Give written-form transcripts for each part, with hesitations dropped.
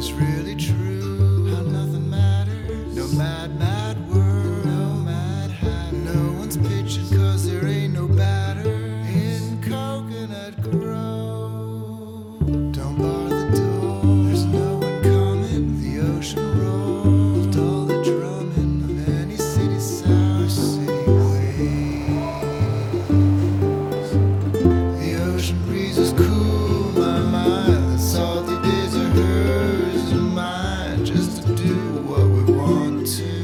It's really true how nothing matters. No mad world, no mad hatter. No one's pitching 'cause there ain't no batter in Coconut Grove. Don't bar the door, there's no one coming. The ocean roars, dull the drumming of any city sound or city waves. The ocean breeze is cool, my mind. The salty days are hers and mine, just to do what we want to.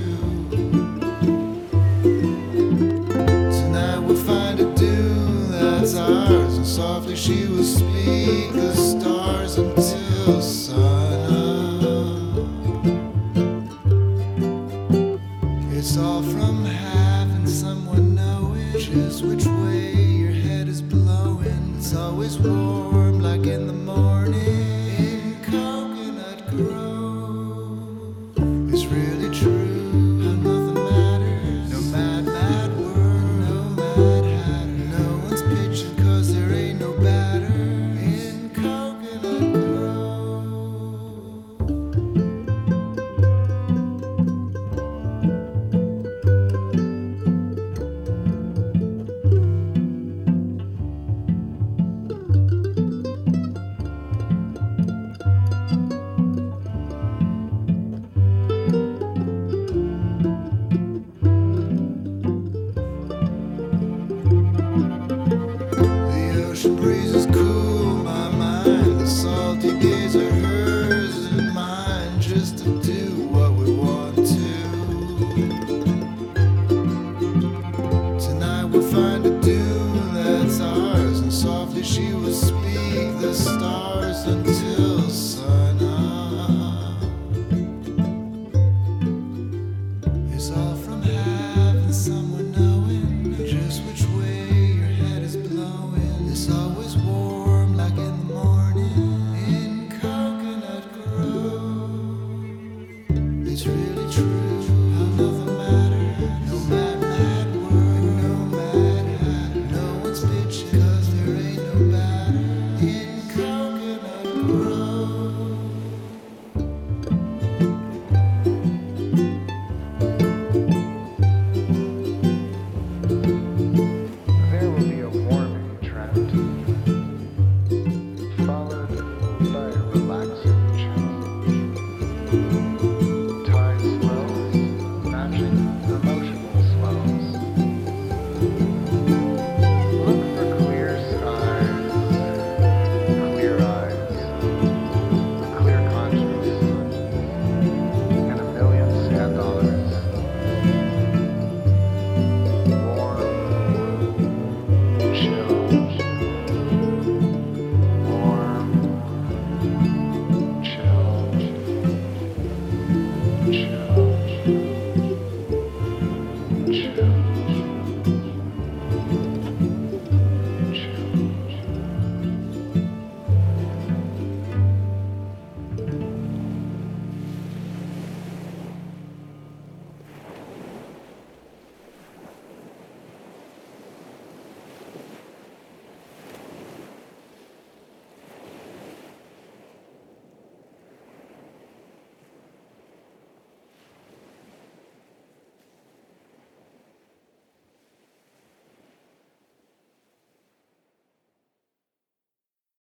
Tonight we'll find a dune that's ours, and softly she will speak the stars until sun up. It's all from having someone knowing just which way your head is blowing. It's always warm like in the morning in Coconut Grove. It's really true how nothing matters. No mad world, no mad hatter. No one's pitching 'cause there ain't no batter in Coconut Grove. The ocean breeze is cool, my mind. The salty days are hers and mine, just to do what we want to. Tonight we'll find a dune that's ours, and softly she will speak the stars until sun up. It's all from having someone knowing just which way your head is blowing. It's always warm like in the morning in Coconut Grove. It's really true how nothing matters. No mad world, no mad hatter. No one's bitching 'cause there ain't no batter in Coconut Grove. There will be a warming trend, followed by a relaxing chill. Tide swells, matching emotional swells. Look for clear skies, clear eyes, a clear conscience, and a million sand dollars. Warm, chill, warm, chill, chill.